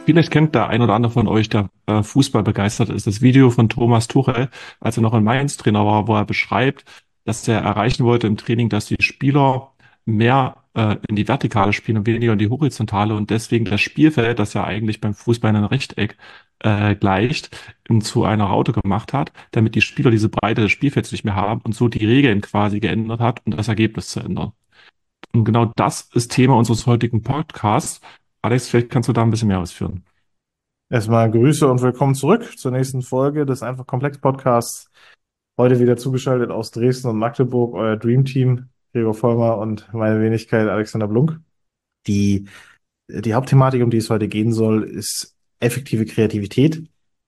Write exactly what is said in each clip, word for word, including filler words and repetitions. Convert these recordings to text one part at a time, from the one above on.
Vielleicht kennt der ein oder andere von euch, der äh, Fußball begeistert ist, das Video von Thomas Tuchel, als er noch in Mainz Trainer war, wo er beschreibt, dass er erreichen wollte im Training, dass die Spieler mehr äh, in die Vertikale spielen und weniger in die Horizontale und deswegen das Spielfeld, das ja eigentlich beim Fußball in ein Rechteck äh, gleicht, in, zu einer Raute gemacht hat, damit die Spieler diese Breite des Spielfelds nicht mehr haben und so die Regeln quasi geändert hat, um das Ergebnis zu ändern. Und genau das ist Thema unseres heutigen Podcasts. Alex, vielleicht kannst du da ein bisschen mehr ausführen. Erstmal Grüße und willkommen zurück zur nächsten Folge des Einfach Komplex Podcasts. Heute wieder zugeschaltet aus Dresden und Magdeburg, euer Dream Team, Gregor Vollmer und meine Wenigkeit Alexander Blunk. Die, die Hauptthematik, um die es heute gehen soll, ist effektive Kreativität.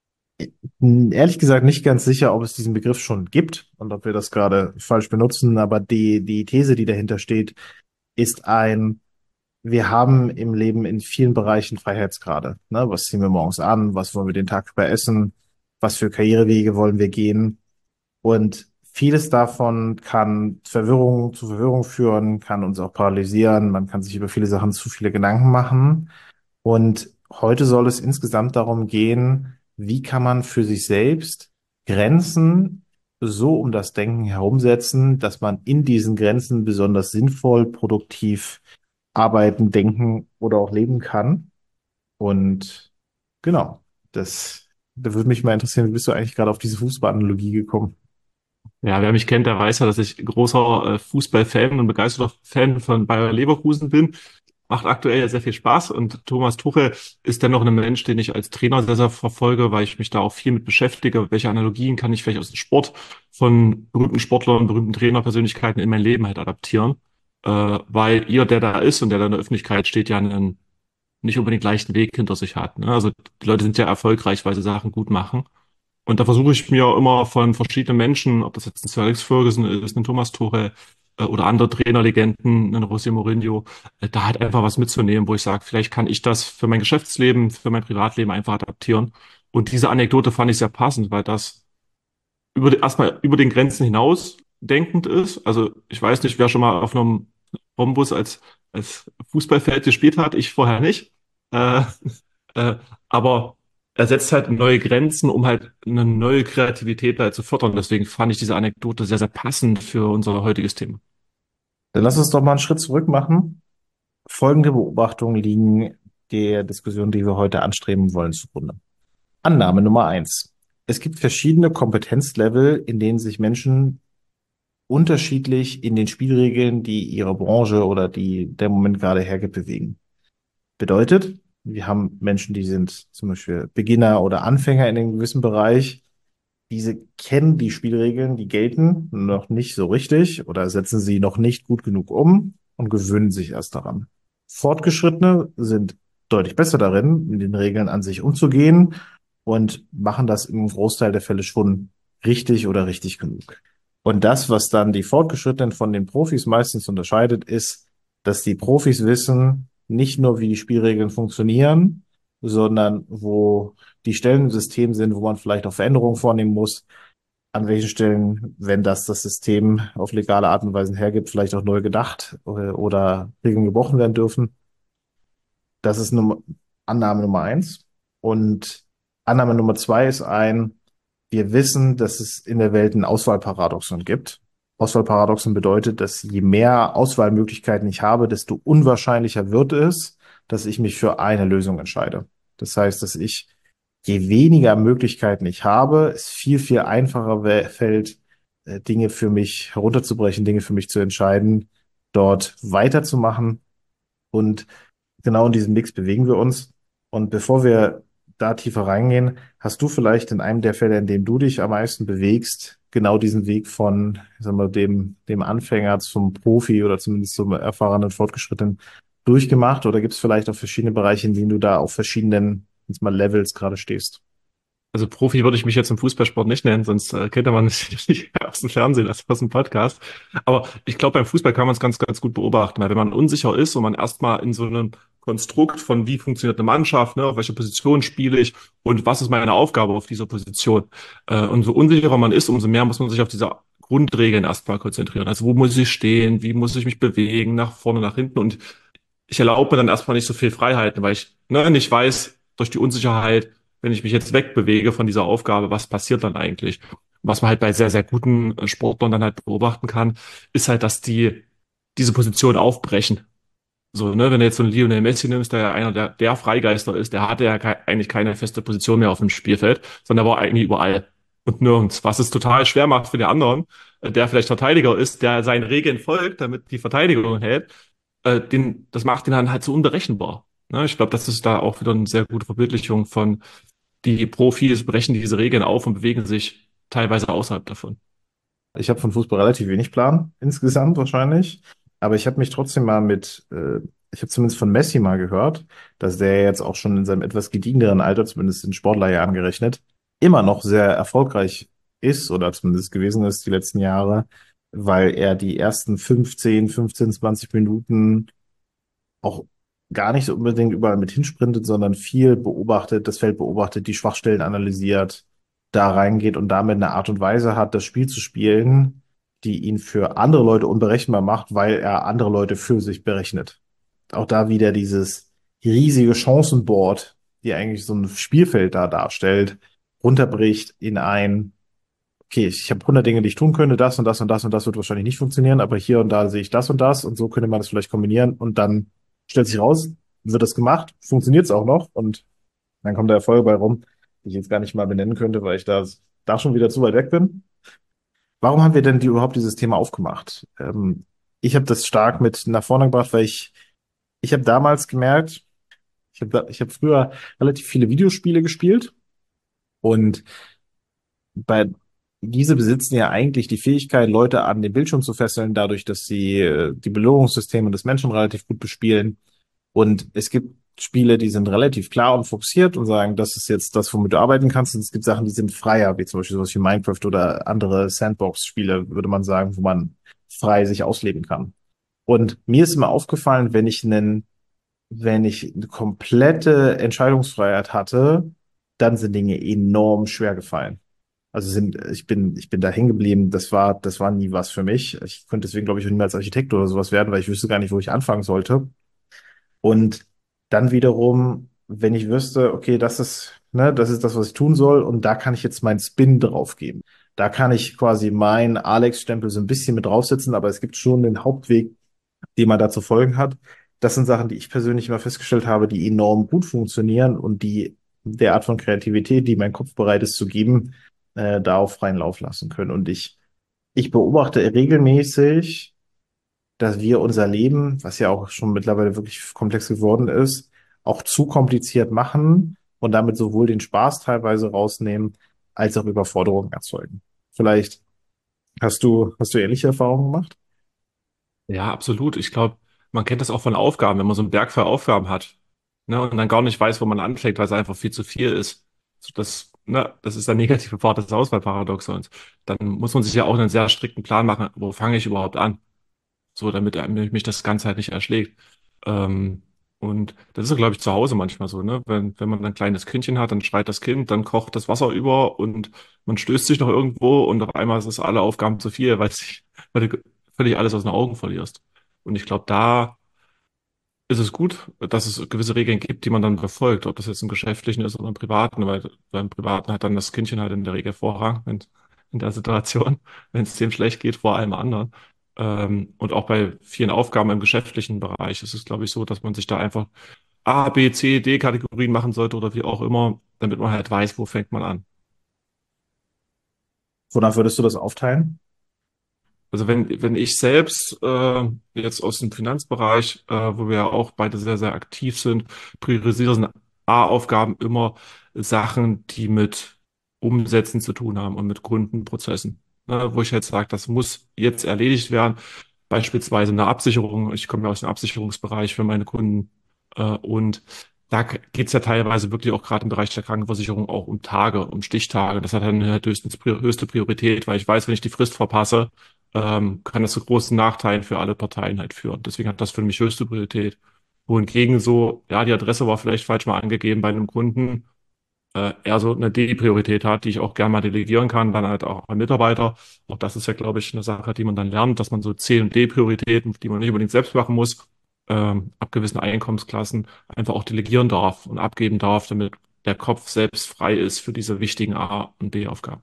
Hm, Ehrlich gesagt nicht ganz sicher, ob es diesen Begriff schon gibt und ob wir das gerade falsch benutzen, aber die, die These, die dahinter steht, ist ein wir haben im Leben in vielen Bereichen Freiheitsgrade. Ne? Was ziehen wir morgens an? Was wollen wir den Tag über essen? Was für Karrierewege wollen wir gehen? Und vieles davon kann Verwirrung zu Verwirrung führen, kann uns auch paralysieren. Man kann sich über viele Sachen zu viele Gedanken machen. Und heute soll es insgesamt darum gehen, wie kann man für sich selbst Grenzen so um das Denken herumsetzen, dass man in diesen Grenzen besonders sinnvoll, produktiv arbeiten, denken oder auch leben kann. Und genau, das, da würde mich mal interessieren, wie bist du eigentlich gerade auf diese Fußballanalogie gekommen? Ja, wer mich kennt, der weiß ja, dass ich großer äh, Fußballfan und begeisterter Fan von Bayer Leverkusen bin. Macht aktuell ja sehr viel Spaß und Thomas Tuchel ist dennoch ein Mensch, den ich als Trainer sehr, sehr verfolge, weil ich mich da auch viel mit beschäftige. Welche Analogien kann ich vielleicht aus dem Sport von berühmten Sportlern, berühmten Trainerpersönlichkeiten in mein Leben halt adaptieren? Äh, weil ihr, der da ist und der da in der Öffentlichkeit steht, ja einen nicht unbedingt leichten Weg hinter sich hat. Ne? Also die Leute sind ja erfolgreich, weil sie Sachen gut machen. Und da versuche ich mir immer von verschiedenen Menschen, ob das jetzt ein Sir Alex Ferguson ist, ein Thomas Tuchel äh, oder andere Trainerlegenden, ein José Mourinho, äh, da halt einfach was mitzunehmen, wo ich sage, vielleicht kann ich das für mein Geschäftsleben, für mein Privatleben einfach adaptieren. Und diese Anekdote fand ich sehr passend, weil das über, die- erstmal über den Grenzen hinaus denkend ist. Also ich weiß nicht, wer schon mal auf einem Bombus als, als Fußballfeld gespielt hat, ich vorher nicht. Äh, äh, aber er setzt halt neue Grenzen, um halt eine neue Kreativität da zu fördern. Deswegen fand ich diese Anekdote sehr, sehr passend für unser heutiges Thema. Dann lass uns doch mal einen Schritt zurück machen. Folgende Beobachtungen liegen der Diskussion, die wir heute anstreben wollen, zugrunde. Annahme Nummer eins. Es gibt verschiedene Kompetenzlevel, in denen sich Menschen unterschiedlich in den Spielregeln, die ihre Branche oder die der Moment gerade hergibt, bewegen. Bedeutet, wir haben Menschen, die sind zum Beispiel Beginner oder Anfänger in einem gewissen Bereich. Diese kennen die Spielregeln, die gelten noch nicht so richtig oder setzen sie noch nicht gut genug um und gewöhnen sich erst daran. Fortgeschrittene sind deutlich besser darin, mit den Regeln an sich umzugehen und machen das im Großteil der Fälle schon richtig oder richtig genug. Und das, was dann die Fortgeschrittenen von den Profis meistens unterscheidet, ist, dass die Profis wissen, nicht nur, wie die Spielregeln funktionieren, sondern wo die Stellen im System sind, wo man vielleicht auch Veränderungen vornehmen muss, an welchen Stellen, wenn das das System auf legale Art und Weise hergibt, vielleicht auch neu gedacht oder, oder Regeln gebrochen werden dürfen. Das ist Nummer, Annahme Nummer eins. Und Annahme Nummer zwei ist ein, wir wissen, dass es in der Welt ein Auswahlparadoxon gibt. Auswahlparadoxon bedeutet, dass je mehr Auswahlmöglichkeiten ich habe, desto unwahrscheinlicher wird es, dass ich mich für eine Lösung entscheide. Das heißt, dass ich, je weniger Möglichkeiten ich habe, es viel, viel einfacher we- fällt, äh, Dinge für mich herunterzubrechen, Dinge für mich zu entscheiden, dort weiterzumachen. Und genau in diesem Mix bewegen wir uns. Und bevor wir da tiefer reingehen, hast du vielleicht in einem der Fälle, in dem du dich am meisten bewegst, genau diesen Weg von, sagen wir, dem, dem Anfänger zum Profi oder zumindest zum erfahrenen Fortgeschrittenen durchgemacht? Oder gibt es vielleicht auch verschiedene Bereiche, in denen du da auf verschiedenen, jetzt mal Levels gerade stehst? Also Profi würde ich mich jetzt im Fußballsport nicht nennen, sonst äh, kennt man mich nicht aus dem Fernsehen als aus dem Podcast. Aber ich glaube, beim Fußball kann man es ganz, ganz gut beobachten, weil wenn man unsicher ist und man erstmal in so einem Konstrukt von wie funktioniert eine Mannschaft, ne, auf welcher Position spiele ich und was ist meine Aufgabe auf dieser Position. Äh, und so unsicherer man ist, umso mehr muss man sich auf diese Grundregeln erstmal konzentrieren. Also wo muss ich stehen, wie muss ich mich bewegen, nach vorne, nach hinten. Und ich erlaube mir dann erstmal nicht so viel Freiheiten, weil ich ne, nicht weiß, durch die Unsicherheit, wenn ich mich jetzt wegbewege von dieser Aufgabe, was passiert dann eigentlich? Was man halt bei sehr, sehr guten äh, Sportlern dann halt beobachten kann, ist halt, dass die diese Position aufbrechen. So, ne, wenn du jetzt so einen Lionel Messi nimmst, der ja einer der, der Freigeister ist, der hatte ja kei- eigentlich keine feste Position mehr auf dem Spielfeld, sondern der war eigentlich überall und nirgends, was es total schwer macht für den anderen, äh, der vielleicht Verteidiger ist, der seinen Regeln folgt, damit die Verteidigung hält, äh, den, das macht ihn dann halt so unberechenbar. Ne, ich glaube, das ist da auch wieder eine sehr gute Verbildlichung von, die Profis brechen diese Regeln auf und bewegen sich teilweise außerhalb davon. Ich habe von Fußball relativ wenig Plan insgesamt wahrscheinlich, aber ich habe mich trotzdem mal mit, äh, ich habe zumindest von Messi mal gehört, dass der jetzt auch schon in seinem etwas gediegeneren Alter, zumindest in Sportlerjahren gerechnet, immer noch sehr erfolgreich ist oder zumindest gewesen ist die letzten Jahre, weil er die ersten fünfzehn, fünfzehn, zwanzig Minuten auch gar nicht so unbedingt überall mit hinsprintet, sondern viel beobachtet, das Feld beobachtet, die Schwachstellen analysiert, da reingeht und damit eine Art und Weise hat, das Spiel zu spielen, die ihn für andere Leute unberechenbar macht, weil er andere Leute für sich berechnet. Auch da wieder dieses riesige Chancenboard, die eigentlich so ein Spielfeld da darstellt, runterbricht in ein, okay, ich habe hundert Dinge, die ich tun könnte, das und das und das und das wird wahrscheinlich nicht funktionieren, aber hier und da sehe ich das und das und so könnte man das vielleicht kombinieren und dann stellt sich raus, wird das gemacht, funktioniert es auch noch und dann kommt der Erfolg bei rum, die ich jetzt gar nicht mal benennen könnte, weil ich da, da schon wieder zu weit weg bin. Warum haben wir denn die, überhaupt dieses Thema aufgemacht? Ähm, ich habe das stark mit nach vorne gebracht, weil ich, ich habe damals gemerkt, ich habe ich hab früher relativ viele Videospiele gespielt und bei diese besitzen ja eigentlich die Fähigkeit, Leute an den Bildschirm zu fesseln, dadurch, dass sie äh, die Belohnungssysteme des Menschen relativ gut bespielen. Und es gibt Spiele, die sind relativ klar und fokussiert und sagen, das ist jetzt das, womit du arbeiten kannst. Und es gibt Sachen, die sind freier, wie zum Beispiel sowas wie Minecraft oder andere Sandbox-Spiele, würde man sagen, wo man frei sich ausleben kann. Und mir ist immer aufgefallen, wenn ich einen, wenn ich eine komplette Entscheidungsfreiheit hatte, dann sind Dinge enorm schwer gefallen. Also sind, ich bin, ich bin da hängen geblieben. Das war, das war nie was für mich. Ich könnte deswegen, glaube ich, auch niemals Architekt oder sowas werden, weil ich wüsste gar nicht, wo ich anfangen sollte. Und dann wiederum, wenn ich wüsste, okay, das ist, ne, das ist das, was ich tun soll, und da kann ich jetzt meinen Spin drauf geben. Da kann ich quasi meinen Alex-Stempel so ein bisschen mit draufsetzen, aber es gibt schon den Hauptweg, den man da zu folgen hat. Das sind Sachen, die ich persönlich immer festgestellt habe, die enorm gut funktionieren und die der Art von Kreativität, die mein Kopf bereit ist zu geben, äh, da auf freien Lauf lassen können. Und ich, ich beobachte regelmäßig, dass wir unser Leben, was ja auch schon mittlerweile wirklich komplex geworden ist, auch zu kompliziert machen und damit sowohl den Spaß teilweise rausnehmen, als auch Überforderungen erzeugen. Vielleicht hast du, hast du ähnliche Erfahrungen gemacht? Ja, absolut. Ich glaube, man kennt das auch von Aufgaben, wenn man so einen Berg voll Aufgaben hat, ne, und dann gar nicht weiß, wo man anfängt, weil es einfach viel zu viel ist. So, das, ne, das ist der negative Part des Auswahlparadoxons. Dann muss man sich ja auch einen sehr strikten Plan machen, wo fange ich überhaupt an? So, damit einem- mich das Ganze halt nicht erschlägt. Ähm, und das ist, glaube ich, zu Hause manchmal so, ne? Wenn, wenn man ein kleines Kindchen hat, dann schreit das Kind, dann kocht das Wasser über und man stößt sich noch irgendwo und auf einmal ist es alle Aufgaben zu viel, weil, sich, weil du völlig alles aus den Augen verlierst. Und ich glaube, da ist es gut, dass es gewisse Regeln gibt, die man dann befolgt, ob das jetzt im Geschäftlichen ist oder im Privaten, weil beim Privaten hat dann das Kindchen halt in der Regel Vorrang, wenn, in der Situation, wenn es dem schlecht geht, vor allem anderen. Ähm, und auch bei vielen Aufgaben im geschäftlichen Bereich ist es, glaube ich, so, dass man sich da einfach A, B, C, D Kategorien machen sollte oder wie auch immer, damit man halt weiß, wo fängt man an. Wonach würdest du das aufteilen? Also wenn, wenn ich selbst äh, jetzt aus dem Finanzbereich, äh, wo wir ja auch beide sehr, sehr aktiv sind, priorisiere sind A-Aufgaben immer Sachen, die mit Umsätzen zu tun haben und mit Kundenprozessen. Ne, wo ich jetzt sage, das muss jetzt erledigt werden. Beispielsweise eine Absicherung. Ich komme ja aus dem Absicherungsbereich für meine Kunden. Äh, und da geht's ja teilweise wirklich auch gerade im Bereich der Krankenversicherung auch um Tage, um Stichtage. Das hat dann halt höchstens höchste Priorität, weil ich weiß, wenn ich die Frist verpasse, ähm, kann das zu großen Nachteilen für alle Parteien halt führen. Deswegen hat das für mich höchste Priorität. Wohingegen so, ja, die Adresse war vielleicht falsch mal angegeben bei einem Kunden, äh, eher so eine D-Priorität hat, die ich auch gerne mal delegieren kann, dann halt auch an Mitarbeiter. Auch das ist ja, glaube ich, eine Sache, die man dann lernt, dass man so C- und D-Prioritäten, die man nicht unbedingt selbst machen muss, ähm, ab gewissen Einkommensklassen einfach auch delegieren darf und abgeben darf, damit der Kopf selbst frei ist für diese wichtigen A- und B-Aufgaben.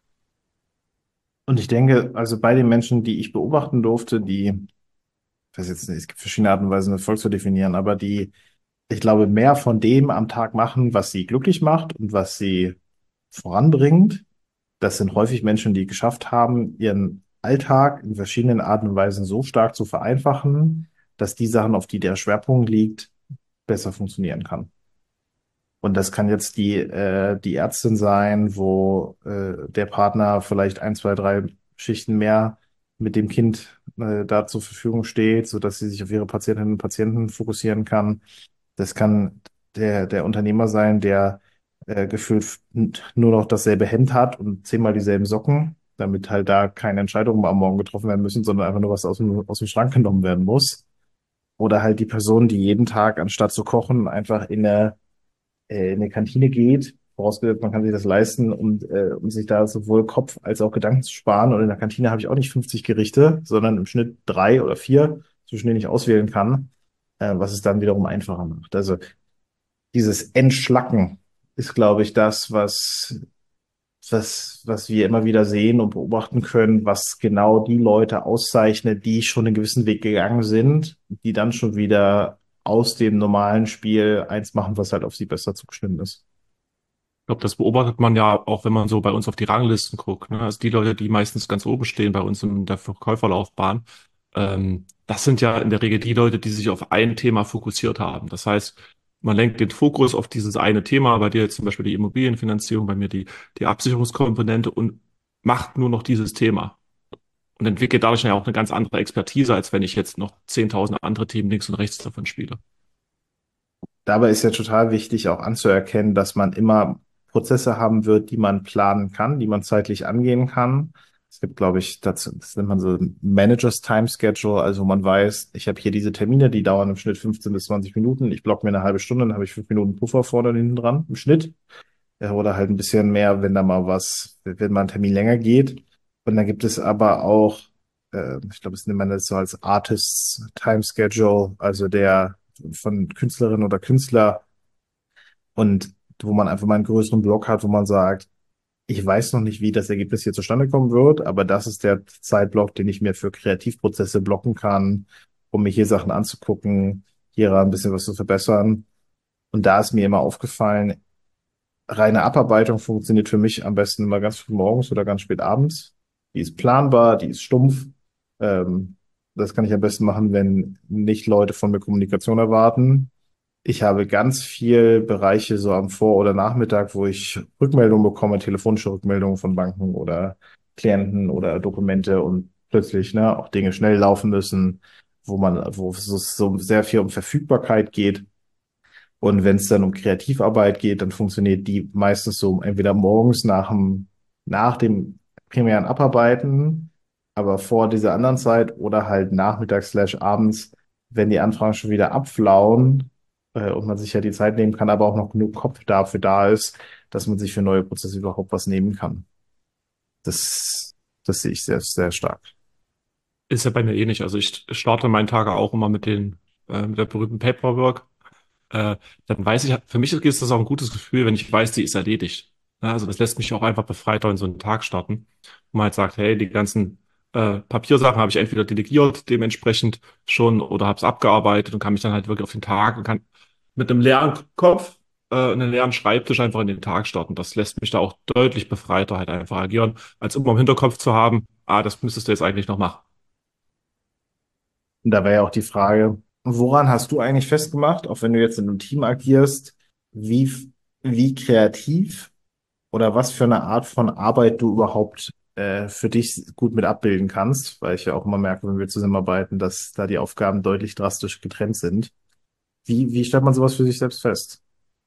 Und ich denke, also bei den Menschen, die ich beobachten durfte, die, ich weiß jetzt nicht, es gibt verschiedene Arten und Weisen, Erfolg zu definieren, aber die, ich glaube, mehr von dem am Tag machen, was sie glücklich macht und was sie voranbringt. Das sind häufig Menschen, die geschafft haben, ihren Alltag in verschiedenen Arten und Weisen so stark zu vereinfachen, dass die Sachen, auf die der Schwerpunkt liegt, besser funktionieren kann. Und das kann jetzt die, äh, die Ärztin sein, wo äh, der Partner vielleicht ein, zwei, drei Schichten mehr mit dem Kind äh, da zur Verfügung steht, sodass sie sich auf ihre Patientinnen und Patienten fokussieren kann. Das kann der, der Unternehmer sein, der äh, gefühlt f- nur noch dasselbe Hemd hat und zehnmal dieselben Socken, damit halt da keine Entscheidungen am Morgen getroffen werden müssen, sondern einfach nur was aus dem, aus dem Schrank genommen werden muss. Oder halt die Person, die jeden Tag, anstatt zu kochen, einfach in eine, äh, in eine Kantine geht, vorausgesetzt, man kann sich das leisten, und, äh, um sich da sowohl Kopf als auch Gedanken zu sparen. Und in der Kantine habe ich auch nicht fünfzig Gerichte, sondern im Schnitt drei oder vier, zwischen denen ich auswählen kann, äh, was es dann wiederum einfacher macht. Also dieses Entschlacken ist, glaube ich, das, was, was, was wir immer wieder sehen und beobachten können, was genau die Leute auszeichnet, die schon einen gewissen Weg gegangen sind, die dann schon wieder aus dem normalen Spiel eins machen, was halt auf sie besser zugeschnitten ist. Ich glaube, das beobachtet man ja auch, wenn man so bei uns auf die Ranglisten guckt. Ne? Also die Leute, die meistens ganz oben stehen bei uns in der Verkäuferlaufbahn, ähm, das sind ja in der Regel die Leute, die sich auf ein Thema fokussiert haben. Das heißt, man lenkt den Fokus auf dieses eine Thema, bei dir jetzt zum Beispiel die Immobilienfinanzierung, bei mir die, die Absicherungskomponente, und macht nur noch dieses Thema. Und entwickelt dadurch ja auch eine ganz andere Expertise, als wenn ich jetzt noch zehntausend andere Themen links und rechts davon spiele. Dabei ist ja total wichtig, auch anzuerkennen, dass man immer Prozesse haben wird, die man planen kann, die man zeitlich angehen kann. Es gibt, glaube ich, dazu, das nennt man so Managers Time Schedule. Also man weiß, ich habe hier diese Termine, die dauern im Schnitt fünfzehn bis zwanzig Minuten. Ich blocke mir eine halbe Stunde, dann habe ich fünf Minuten Puffer vorne und hinten dran im Schnitt. Ja, oder halt ein bisschen mehr, wenn da mal was, wenn mal ein Termin länger geht. Und dann gibt es aber auch, äh, ich glaube, das nennt man das so als Artists Time Schedule, also der von Künstlerinnen oder Künstler, und wo man einfach mal einen größeren Block hat, wo man sagt, ich weiß noch nicht, wie das Ergebnis hier zustande kommen wird, aber das ist der Zeitblock, den ich mir für Kreativprozesse blocken kann, um mir hier Sachen anzugucken, hier ein bisschen was zu verbessern. Und da ist mir immer aufgefallen, reine Abarbeitung funktioniert für mich am besten immer ganz früh morgens oder ganz spät abends. Die ist planbar, die ist stumpf. Ähm, Das kann ich am besten machen, wenn nicht Leute von mir Kommunikation erwarten. Ich habe ganz viel Bereiche so am Vor- oder Nachmittag, wo ich Rückmeldungen bekomme, telefonische Rückmeldungen von Banken oder Klienten oder Dokumente, und plötzlich, ne, auch Dinge schnell laufen müssen, wo man, wo es so sehr viel um Verfügbarkeit geht. Und wenn es dann um Kreativarbeit geht, dann funktioniert die meistens so entweder morgens nach dem, nach dem primären Abarbeiten, aber vor dieser anderen Zeit, oder halt nachmittags slash abends, wenn die Anfragen schon wieder abflauen, äh, und man sich ja die Zeit nehmen kann, aber auch noch genug Kopf dafür da ist, dass man sich für neue Prozesse überhaupt was nehmen kann. Das, das sehe ich sehr, sehr stark. Ist ja bei mir ähnlich. Also ich starte meinen Tage auch immer mit den, äh, mit der berühmten Paperwork. Äh, Dann weiß ich, für mich ist das auch ein gutes Gefühl, wenn ich weiß, die ist erledigt. Ja, also das lässt mich auch einfach befreiter in so einen Tag starten, wo man halt sagt, hey, die ganzen äh, Papiersachen habe ich entweder delegiert dementsprechend schon oder habe es abgearbeitet und kann mich dann halt wirklich auf den Tag und kann mit einem leeren Kopf, äh, einen leeren Schreibtisch einfach in den Tag starten. Das lässt mich da auch deutlich befreiter halt einfach agieren, als immer im Hinterkopf zu haben, ah, das müsstest du jetzt eigentlich noch machen. Und da wäre ja auch die Frage, woran hast du eigentlich festgemacht, auch wenn du jetzt in einem Team agierst, wie, wie kreativ oder was für eine Art von Arbeit du überhaupt äh, für dich gut mit abbilden kannst? Weil ich ja auch immer merke, wenn wir zusammenarbeiten, dass da die Aufgaben deutlich drastisch getrennt sind. Wie, wie stellt man sowas für sich selbst fest?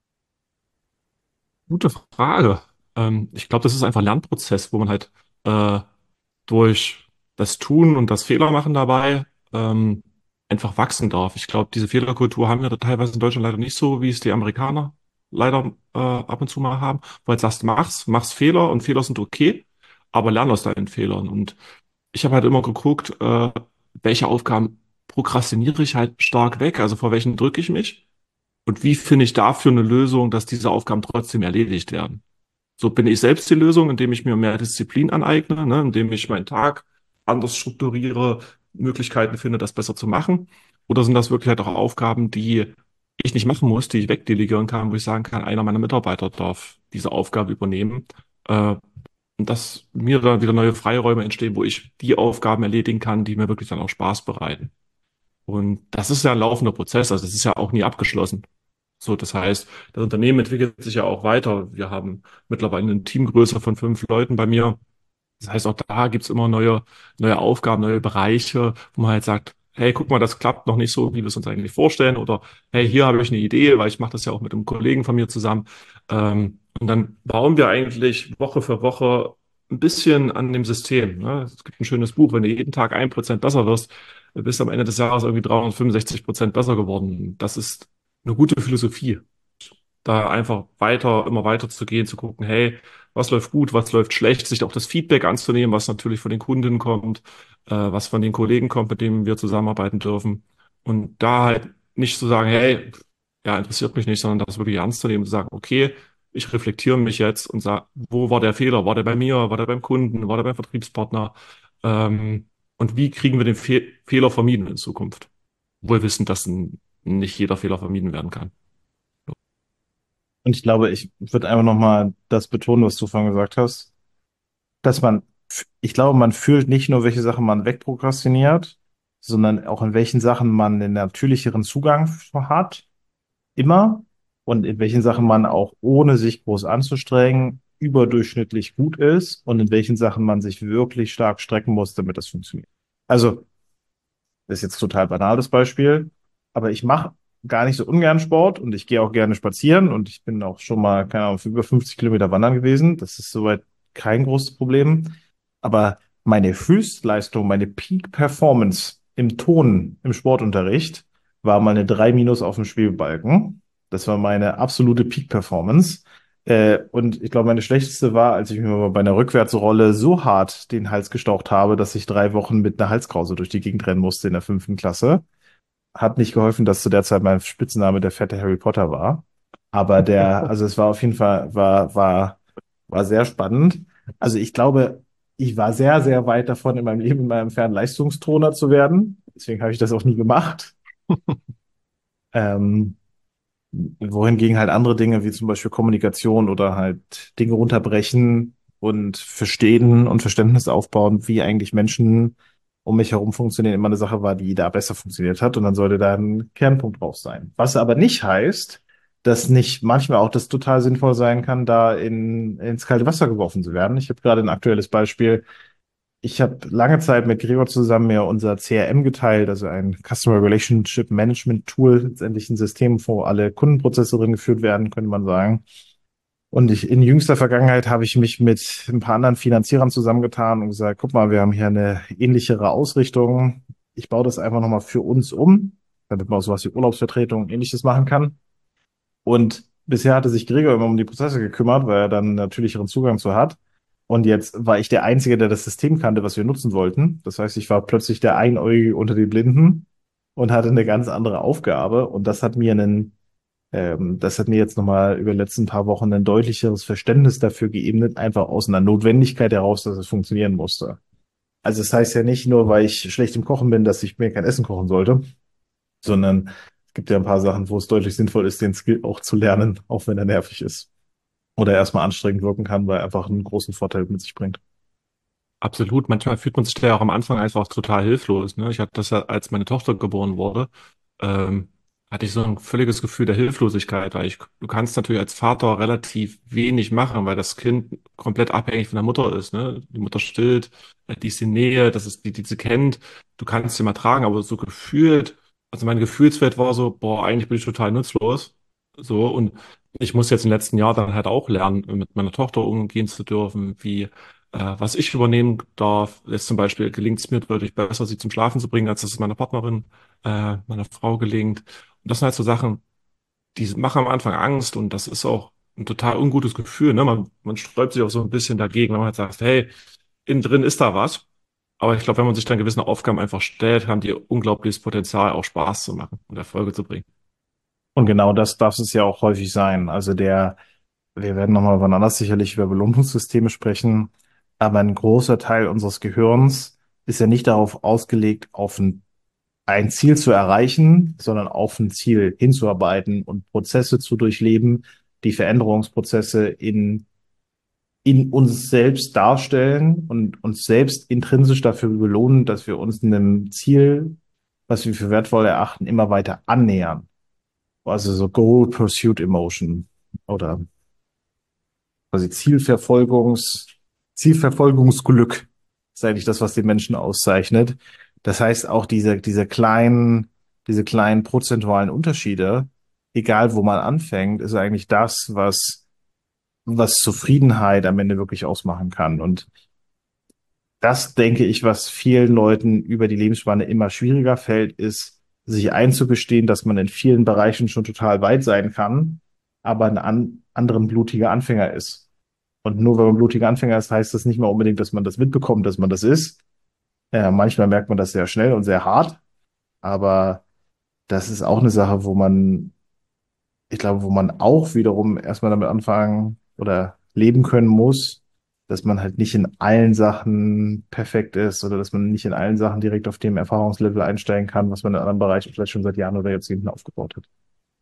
Gute Frage. Ähm, ich glaube, das ist einfach ein Lernprozess, wo man halt äh, durch das Tun und das Fehlermachen dabei ähm, einfach wachsen darf. Ich glaube, diese Fehlerkultur haben wir da teilweise in Deutschland leider nicht so, wie es die Amerikaner leider äh, ab und zu mal haben, weil du sagst, mach's, mach's Fehler und Fehler sind okay, aber lern aus deinen Fehlern. Und ich habe halt immer geguckt, äh, welche Aufgaben prokrastiniere ich halt stark weg? Also vor welchen drücke ich mich? Und wie finde ich dafür eine Lösung, dass diese Aufgaben trotzdem erledigt werden? So bin ich selbst die Lösung, indem ich mir mehr Disziplin aneigne, ne, indem ich meinen Tag anders strukturiere, Möglichkeiten finde, das besser zu machen? Oder sind das wirklich halt auch Aufgaben, die ich nicht machen muss, die ich wegdelegieren kann, wo ich sagen kann, einer meiner Mitarbeiter darf diese Aufgabe übernehmen? Äh, und dass mir dann wieder neue Freiräume entstehen, wo ich die Aufgaben erledigen kann, die mir wirklich dann auch Spaß bereiten. Und das ist ja ein laufender Prozess, also das ist ja auch nie abgeschlossen. So, das heißt, das Unternehmen entwickelt sich ja auch weiter. Wir haben mittlerweile eine Teamgröße von fünf Leuten bei mir. Das heißt, auch da gibt's immer neue, neue Aufgaben, neue Bereiche, wo man halt sagt, hey, guck mal, das klappt noch nicht so, wie wir es uns eigentlich vorstellen. Oder hey, hier habe ich eine Idee, weil ich mache das ja auch mit einem Kollegen von mir zusammen. Ähm, und dann bauen wir eigentlich Woche für Woche ein bisschen an dem System. Ne? Es gibt ein schönes Buch, wenn du jeden Tag ein Prozent besser wirst, bist du am Ende des Jahres irgendwie dreihundertfünfundsechzig Prozent besser geworden. Das ist eine gute Philosophie, da einfach weiter, immer weiter zu gehen, zu gucken, hey, was läuft gut, was läuft schlecht, sich auch das Feedback anzunehmen, was natürlich von den Kunden kommt, äh, was von den Kollegen kommt, mit denen wir zusammenarbeiten dürfen. Und da halt nicht zu sagen, hey, ja, interessiert mich nicht, sondern das wirklich ernst zu nehmen, zu sagen, okay, ich reflektiere mich jetzt und sage, wo war der Fehler? War der bei mir? War der beim Kunden? War der beim Vertriebspartner? Ähm, und wie kriegen wir den Fe Fehler vermieden in Zukunft? Wohl wissend, dass n- nicht jeder Fehler vermieden werden kann. Und ich glaube, ich würde einfach nochmal das betonen, was du vorhin gesagt hast, dass man, ich glaube, man fühlt nicht nur, welche Sachen man wegprokrastiniert, sondern auch in welchen Sachen man den natürlicheren Zugang hat, immer, und in welchen Sachen man auch ohne sich groß anzustrengen überdurchschnittlich gut ist und in welchen Sachen man sich wirklich stark strecken muss, damit das funktioniert. Also, das ist jetzt total banales Beispiel, aber ich mache gar nicht so ungern Sport und ich gehe auch gerne spazieren und ich bin auch schon mal, keine Ahnung, für über fünfzig Kilometer wandern gewesen. Das ist soweit kein großes Problem. Aber meine Höchstleistung, meine Peak Performance im Ton, im Sportunterricht, war mal eine drei minus auf dem Schwebebalken. Das war meine absolute Peak Performance. Äh, und ich glaube, meine schlechteste war, als ich mir mal bei einer Rückwärtsrolle so hart den Hals gestaucht habe, dass ich drei Wochen mit einer Halskrause durch die Gegend rennen musste in der fünften Klasse. Hat nicht geholfen, dass zu der Zeit mein Spitzname der fette Harry Potter war. Aber der, also es war auf jeden Fall, war, war, war sehr spannend. Also ich glaube, ich war sehr, sehr weit davon, in meinem Leben in meinem Entfernen Leistungsturner zu werden. Deswegen habe ich das auch nie gemacht. Ähm, Wohingegen halt andere Dinge wie zum Beispiel Kommunikation oder halt Dinge runterbrechen und verstehen und Verständnis aufbauen, wie eigentlich Menschen um mich herum funktionieren, immer eine Sache war, die da besser funktioniert hat. Und dann sollte da ein Kernpunkt drauf sein. Was aber nicht heißt, dass nicht manchmal auch das total sinnvoll sein kann, da in, ins kalte Wasser geworfen zu werden. Ich habe gerade ein aktuelles Beispiel. Ich habe lange Zeit mit Gregor zusammen mir unser C R M geteilt, also ein Customer Relationship Management Tool, letztendlich ein System, wo alle Kundenprozesse drin geführt werden, könnte man sagen. Und ich, in jüngster Vergangenheit habe ich mich mit ein paar anderen Finanzierern zusammengetan und gesagt, guck mal, wir haben hier eine ähnlichere Ausrichtung. Ich baue das einfach nochmal für uns um, damit man auch sowas wie Urlaubsvertretung und ähnliches machen kann. Und bisher hatte sich Gregor immer um die Prozesse gekümmert, weil er dann einen natürlicheren Zugang zu hat. Und jetzt war ich der Einzige, der das System kannte, was wir nutzen wollten. Das heißt, ich war plötzlich der Einäugige unter den Blinden und hatte eine ganz andere Aufgabe. Und das hat mir einen, ähm, das hat mir jetzt nochmal über die letzten paar Wochen ein deutlicheres Verständnis dafür geebnet, einfach aus einer Notwendigkeit heraus, dass es funktionieren musste. Also es heißt ja nicht nur, weil ich schlecht im Kochen bin, dass ich mir kein Essen kochen sollte, sondern es gibt ja ein paar Sachen, wo es deutlich sinnvoll ist, den Skill auch zu lernen, auch wenn er nervig ist. Oder erstmal anstrengend wirken kann, weil er einfach einen großen Vorteil mit sich bringt. Absolut. Manchmal fühlt man sich da ja auch am Anfang einfach total hilflos. Ne? Ich hatte das ja, als meine Tochter geboren wurde, ähm, hatte ich so ein völliges Gefühl der Hilflosigkeit, weil ich, du kannst natürlich als Vater relativ wenig machen, weil das Kind komplett abhängig von der Mutter ist. Ne? Die Mutter stillt, äh, die ist in Nähe, das ist die, die sie kennt. Du kannst sie mal tragen, aber so gefühlt, also meine Gefühlswelt war so, boah, eigentlich bin ich total nutzlos. So, und ich muss jetzt im letzten Jahr dann halt auch lernen, mit meiner Tochter umgehen zu dürfen, wie äh, was ich übernehmen darf. Jetzt zum Beispiel gelingt es mir deutlich besser, sie zum Schlafen zu bringen, als es meiner Partnerin, äh, meiner Frau gelingt. Und das sind halt so Sachen, die machen am Anfang Angst und das ist auch ein total ungutes Gefühl. Ne? Man, man sträubt sich auch so ein bisschen dagegen, wenn man halt sagt, hey, innen drin ist da was. Aber ich glaube, wenn man sich dann gewisse Aufgaben einfach stellt, haben die unglaubliches Potenzial, auch Spaß zu machen und Erfolge zu bringen. Und genau das darf es ja auch häufig sein. Also der, wir werden nochmal wann anders sicherlich über Belohnungssysteme sprechen, aber ein großer Teil unseres Gehirns ist ja nicht darauf ausgelegt, auf ein, ein Ziel zu erreichen, sondern auf ein Ziel hinzuarbeiten und Prozesse zu durchleben, die Veränderungsprozesse in, in uns selbst darstellen und uns selbst intrinsisch dafür belohnen, dass wir uns einem Ziel, was wir für wertvoll erachten, immer weiter annähern. Also so Goal Pursuit Emotion oder quasi Zielverfolgungs, Zielverfolgungsglück ist eigentlich das, was den Menschen auszeichnet. Das heißt, auch diese, diese kleinen, diese kleinen prozentualen Unterschiede, egal wo man anfängt, ist eigentlich das, was, was Zufriedenheit am Ende wirklich ausmachen kann. Und das denke ich, was vielen Leuten über die Lebensspanne immer schwieriger fällt, ist, sich einzugestehen, dass man in vielen Bereichen schon total weit sein kann, aber ein an, anderen blutiger Anfänger ist. Und nur weil man blutiger Anfänger ist, heißt das nicht mal unbedingt, dass man das mitbekommt, dass man das ist. Ja, manchmal merkt man das sehr schnell und sehr hart, aber das ist auch eine Sache, wo man, ich glaube, wo man auch wiederum erstmal damit anfangen oder leben können muss, dass man halt nicht in allen Sachen perfekt ist oder dass man nicht in allen Sachen direkt auf dem Erfahrungslevel einsteigen kann, was man in anderen Bereichen vielleicht schon seit Jahren oder Jahrzehnten aufgebaut hat.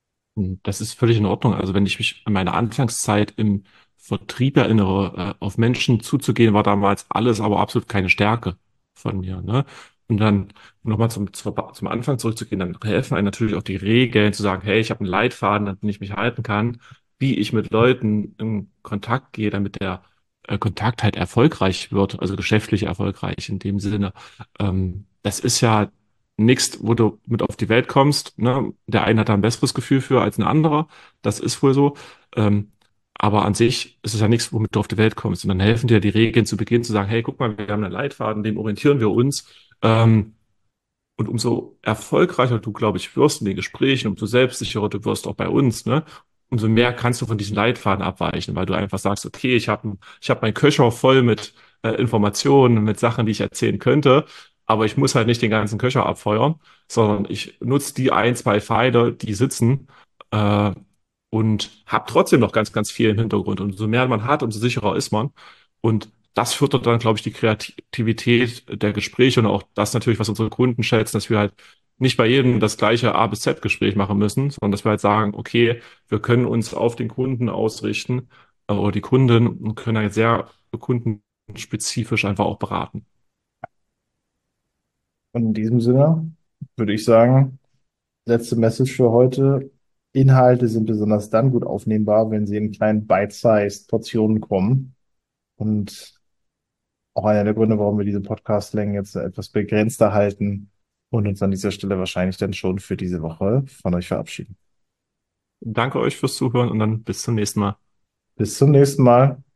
Und das ist völlig in Ordnung. Also wenn ich mich an meine Anfangszeit im Vertrieb erinnere, äh, auf Menschen zuzugehen, war damals alles aber absolut keine Stärke von mir, ne? Und dann nochmal zum, zum zum Anfang zurückzugehen, dann helfen einem natürlich auch die Regeln, zu sagen, hey, ich habe einen Leitfaden, an den ich mich halten kann, wie ich mit Leuten in Kontakt gehe, damit der äh, Kontakt halt erfolgreich wird, also geschäftlich erfolgreich in dem Sinne. Ähm, das ist ja nichts, wo du mit auf die Welt kommst. Ne? Der eine hat da ein besseres Gefühl für als ein anderer. Das ist wohl so. Ähm, aber an sich ist es ja nichts, womit du auf die Welt kommst. Und dann helfen dir die Regeln zu Beginn zu sagen, hey, guck mal, wir haben einen Leitfaden, dem orientieren wir uns. Ähm, und umso erfolgreicher du, glaube ich, wirst in den Gesprächen, umso selbstsicherer du wirst auch bei uns, ne? Umso mehr kannst du von diesem Leitfaden abweichen, weil du einfach sagst, okay, ich habe ich hab meinen Köcher voll mit äh, Informationen, mit Sachen, die ich erzählen könnte, aber ich muss halt nicht den ganzen Köcher abfeuern, sondern ich nutze die ein, zwei Pfeile, die sitzen, äh, und habe trotzdem noch ganz, ganz viel im Hintergrund. Und umso mehr man hat, umso sicherer ist man. Und das fördert dann, glaube ich, die Kreativität der Gespräche und auch das natürlich, was unsere Kunden schätzen, dass wir halt nicht bei jedem das gleiche A bis Z-Gespräch machen müssen, sondern dass wir halt sagen, okay, wir können uns auf den Kunden ausrichten äh, oder die Kunden und können halt sehr kundenspezifisch einfach auch beraten. Und in diesem Sinne würde ich sagen, letzte Message für heute. Inhalte sind besonders dann gut aufnehmbar, wenn sie in kleinen Bite-sized Portionen kommen. Und auch einer der Gründe, warum wir diese Podcast-Längen jetzt etwas begrenzter halten und uns an dieser Stelle wahrscheinlich dann schon für diese Woche von euch verabschieden. Danke euch fürs Zuhören und dann bis zum nächsten Mal. Bis zum nächsten Mal.